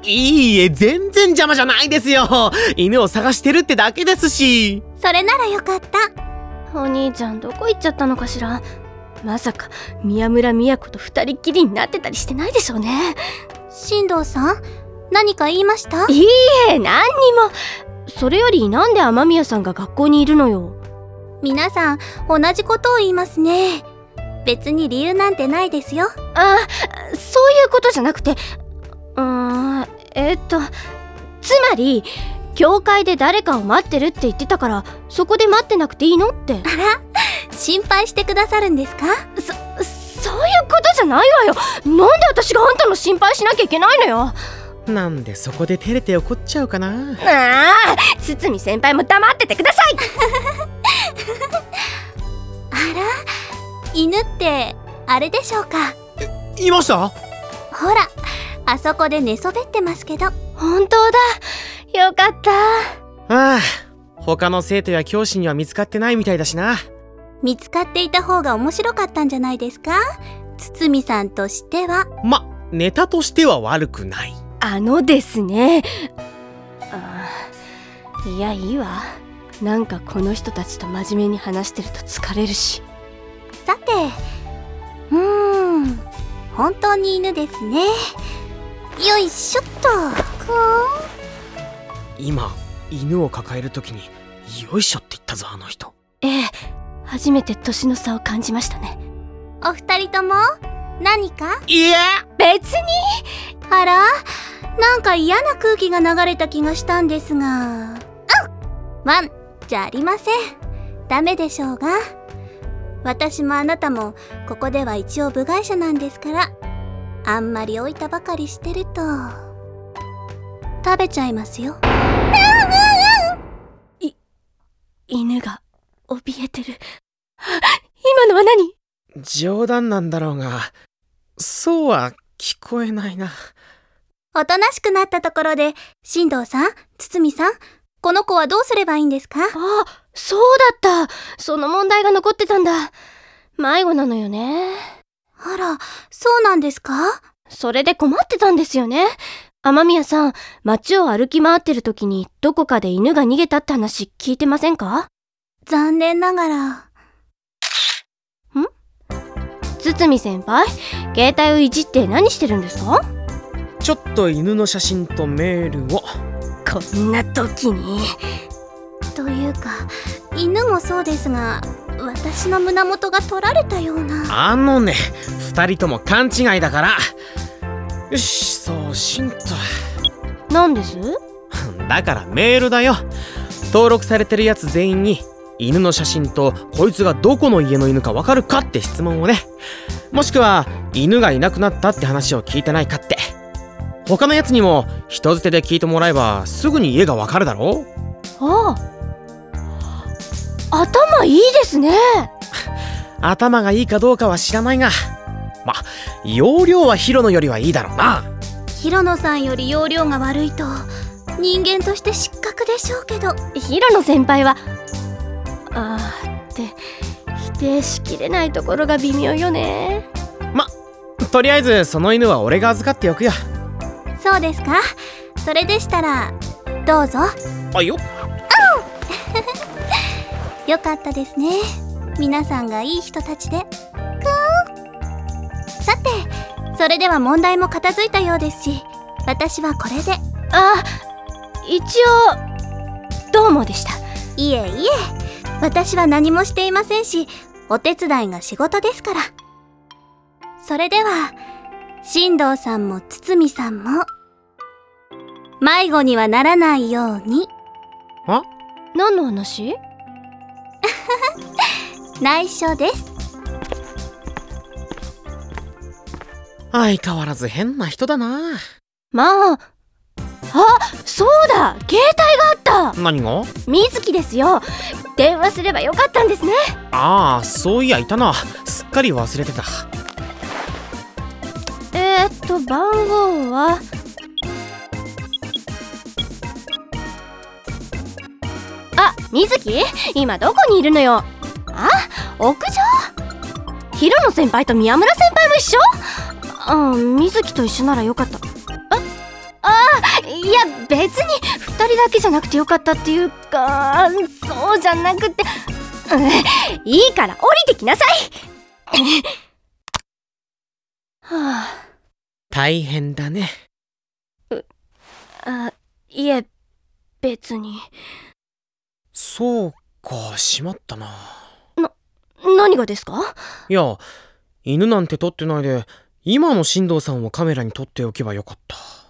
いいえ、全然邪魔じゃないですよ。犬を探してるってだけですし。 それならよかった。 お兄ちゃんどこ行っちゃったのかしら。まさか宮村都と二人っきりになってたりしてないでしょうね。 進藤さん、何か言いました？ いいえ、何にも。それよりなんで雨宮さんが学校にいるのよ。 皆さん同じことを言いますね。別に理由なんてないですよ。 そういうことじゃなくて、つまり教会で誰かを待ってるって言ってたから、そこで待ってなくていいのって。 あら、心配してくださるんですか？ そういうことじゃないわよ。なんで私があんたの心配しなきゃいけないのよ。 なんでそこで照れて怒っちゃうかな。 堤先輩も黙っててください。 あら、犬ってあれでしょうか？ いました？ ほら、あそこで寝そべってますけど。 本当だ、よかった。 他の生徒や教師には見つかってないみたいだしな。 見つかっていた方が面白かったんじゃないですか？堤さんとしては。 ネタとしては悪くない。 ですね。いや、いいわ。なんかこの人たちと真面目に話してると疲れるし。 さて、本当に犬ですね。よいしょっと。 今犬を抱えるときによいしょって言ったぞ、あの人。 ええ、初めて年の差を感じましたね。 お二人とも何か？ いや、 別に。 あら、なんか嫌な空気が流れた気がしたんですが。ワンじゃありません。ダメでしょうが。私もあなたもここでは一応部外者なんですから、あんまり置いたばかりしてると食べちゃいますよ。 犬が怯えてる。今のは何？ 冗談なんだろうが、そうは聞こえないな。 おとなしくなったところで、進藤さん、堤さん、この子はどうすればいいんですか？ そうだった。その問題が残ってたんだ。迷子なのよね。 あら、そうなんですか？ それで困ってたんですよね。雨宮さん、街を歩き回ってる時にどこかで犬が逃げたって話聞いてませんか？ 残念ながら。 堤先輩、携帯をいじって何してるんですか？ ちょっと犬の写真とメールを。 こんな時に。 というか、犬もそうですが、私の胸元が取られたような。 二人とも勘違いだから。よし、送信と。 何です？ だからメールだよ。登録されてるやつ全員に犬の写真とこいつがどこの家の犬かわかるかって質問をね。もしくは犬がいなくなったって話を聞いてないかって。他のやつにも人づてで聞いてもらえばすぐに家がわかるだろ。 頭いいですね。 頭がいいかどうかは知らないが、容量はヒロノよりはいいだろうな。 ヒロノさんより容量が悪いと人間として失格でしょうけど。 ヒロノ先輩はって否定しきれないところが微妙よね。 とりあえずその犬は俺が預かっておくよ。 そうですか。それでしたらどうぞ。 よよかったですね。皆さんがいい人たちで。さて、それでは問題も片付いたようですし、私はこれで。 一応どうもでした。 いえいえ、私は何もしていませんし、お手伝いが仕事ですから。それでは進藤さんも堤さんも迷子にはならないように。 何の話？ 内緒です。 相変わらず変な人だな。 そうだ、携帯があった。 何が？ 水木ですよ。電話すればよかったんですね。 そういやいたな。すっかり忘れてた。 番号は水木、今どこにいるのよ。屋上？ヒロノ先輩と宮村先輩も一緒？水木と一緒ならよかった。 いや別に2人だけじゃなくてよかったっていうか、そうじゃなくて、いいから降りてきなさい。はあ、 大変だね。 いえ別に。 そうか、しまったな。 何がですか？ いや、犬なんて撮ってないで今の進藤さんをカメラに撮っておけばよかった。